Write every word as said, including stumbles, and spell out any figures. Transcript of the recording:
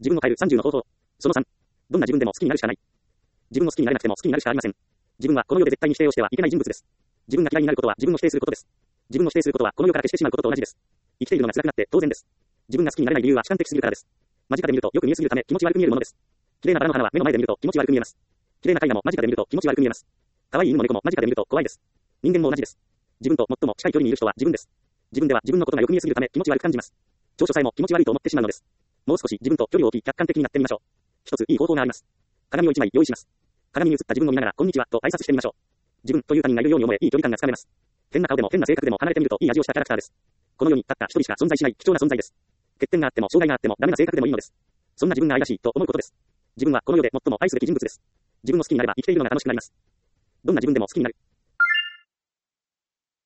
自分を変えるさんじゅうの方法。そのさん。どんな自分でも好きになるしかない。自分を好きになれなくても好きになるしかありません。自分はこの世で絶対に否定をしてはいけない人物です。自分が嫌いになることは自分を否定することです。自分を否定することはこの世から消してしまうことと同じです。生きているのが辛くなって当然です。自分が好きになれない理由は主観的すぎるからです。間近で見るとよく見えすぎるため気持ち悪く見えるものです。綺麗なバラの花は目の前で見ると気持ち悪く見えます。綺麗な絵画も間近で見ると気持ち悪く見えます。可愛い犬も猫も間近で見ると怖いです。人間も同じです。自分と最も近い距離にいる人は自分です。自分では自分のことがよく見えすぎるため気持ち悪く感じます。長所さえも気持ち悪いと思ってしまうのです。もう少し自分と距離を置き客観的になってみましょう。一ついい方法があります。鏡を一枚用意します。鏡に映った自分を見ながらこんにちはと挨拶してみましょう。自分という他人がいるように思えいい距離感がつかめます。変な顔でも変な性格でも離れてみるといい味をしたキャラクターです。この世にたった一人しか存在しない貴重な存在です。欠点があっても障害があってもダメな性格でもいいのです。そんな自分が愛らしいと思うことです。自分はこの世で最も愛すべき人物です。自分を好きになれば生きているのが楽しくなります。どんな自分でも好きになる。